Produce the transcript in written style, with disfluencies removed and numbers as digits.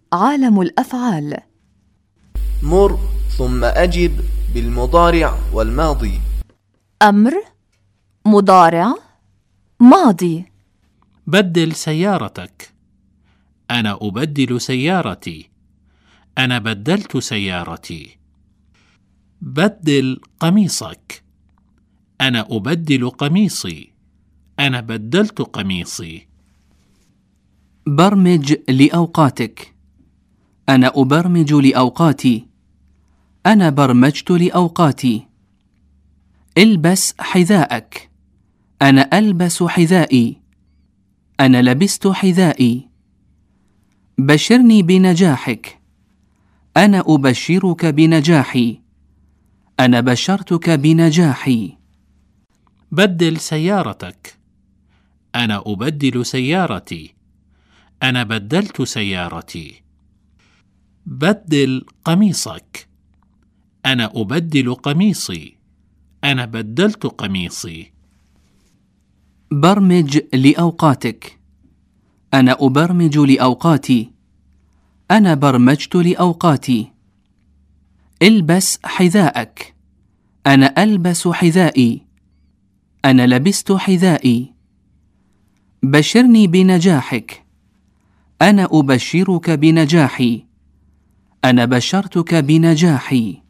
عالم الأفعال. مر ثم أجب بالمضارع والماضي. أمر، مضارع، ماضي. بدل سيارتك. أنا أبدل سيارتي. أنا بدلت سيارتي. بدل قميصك. أنا أبدل قميصي. أنا بدلت قميصي. برمج لأوقاتك. أنا أبرمج لأوقاتي. أنا برمجت لأوقاتي. البس حذاءك. أنا ألبس حذائي. أنا لبست حذائي. بشرني بنجاحك. أنا أبشرك بنجاحي. أنا بشرتك بنجاحي. بدل سيارتك. أنا أبدل سيارتي. أنا بدلت سيارتي. بدل قميصك. أنا أبدل قميصي. أنا بدلت قميصي. برمج لأوقاتك. أنا أبرمج لأوقاتي. أنا برمجت لأوقاتي. البس حذاءك. أنا ألبس حذائي. أنا لبست حذائي. بشرني بنجاحك. أنا أبشرك بنجاحي. أنا بشرتك بنجاحي.